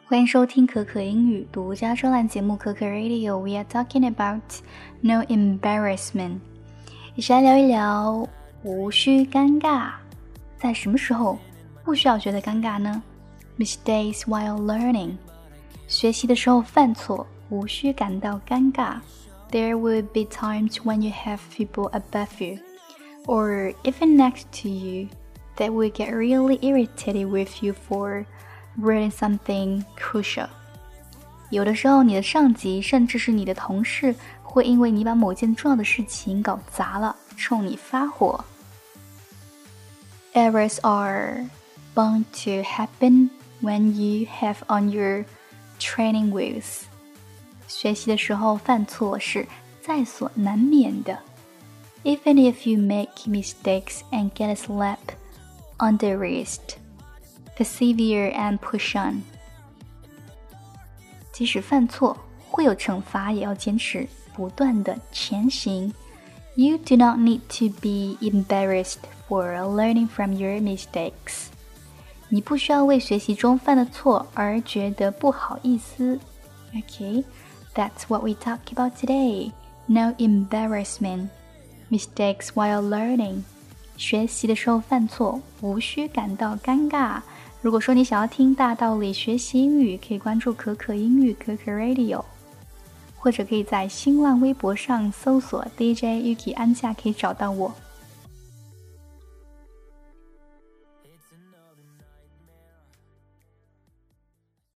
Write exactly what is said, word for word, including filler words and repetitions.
欢迎收听可可英语独家专栏节目可可 Radio。 We are talking about no embarrassment， 一起来聊一聊无需尴尬。在什么时候不需要觉得尴尬呢？ Mistakes while learning， 学习的时候犯错无需感到尴尬。 There will be times when you have people above you or even next to you that will get really irritated with you for reading something crucial。 有的时候你的上级甚至是你的同事会因为你把某件重要的事情搞砸了冲你发火。 Errors are bound to happen when you have on your training wheels。 学习的时候犯错是在所难免的。 Even if you make mistakes and get a slap on the wrist，persevere and push on。 即使犯错会有惩罚，也要坚持不断的前行。 You do not need to be embarrassed for learning from your mistakes。 你不需要为学习中犯的错而觉得不好意思。 Okay, that's what we talk about today. No embarrassment. Mistakes while learning。 学习的时候犯错无需感到尴尬。如果说你想要听大道理学习英语，可以关注可可英语可可 Radio， 或者可以在新浪微博上搜索 D J Yuki 安夏可以找到我。